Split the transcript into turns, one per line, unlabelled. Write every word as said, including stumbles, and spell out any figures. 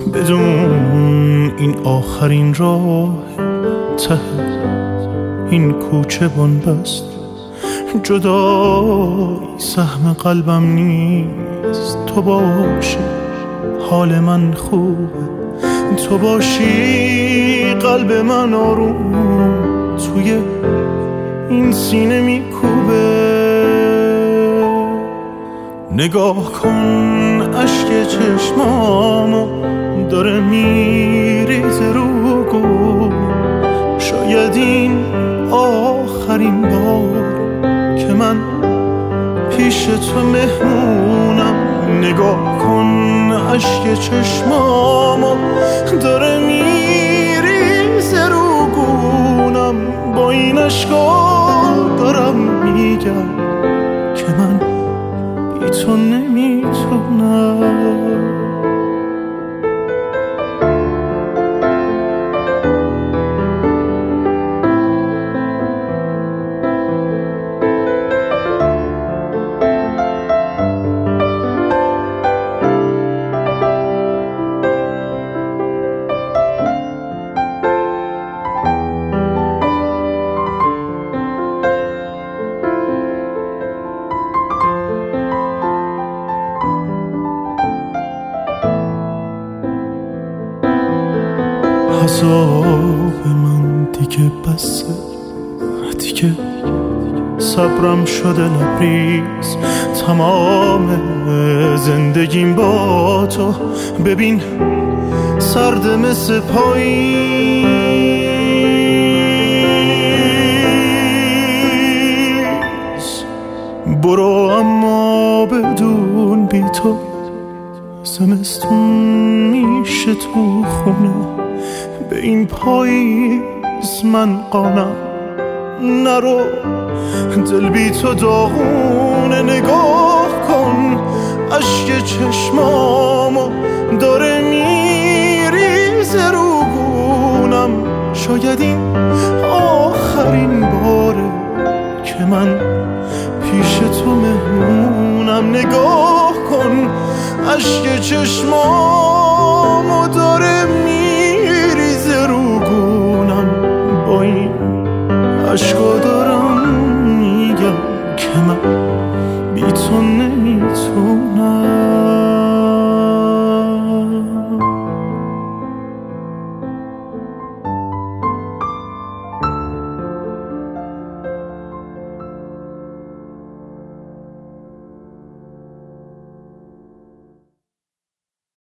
بدون این آخرین راه ته این کوچه بنبست، جدایی سهم قلبم نیست. تو باشی حال من خوبه، تو باشی قلب من آروم توی این سینه میکوبه. نگاه کن اشک چشمامو داره میریزه رو گل، شاید این آخرین بار که من پیش تو مهمونم. نگاه کن اشک چشمامو داره میریزه رو گونم، با این اشکا دارم میگم که من بی تو نمیتونم. عذاب من دیگه بسه، دیگه صبرم شده لبریز. تمام زندگیم با تو ببین سرد مثل پاییز. برو اما بدون بی تو زمستون میشه تو خونه. به این پاییز من قانم نرو، دل بی تو داغونه. نگاه کن اشک چشمامو داره میریزه رو گونم، شاید این آخرین باره که من پیش تو مهمونم. نگاه کن اشک چشمامو داره میریزه رو گونم، با این اشکا دارم میگم که من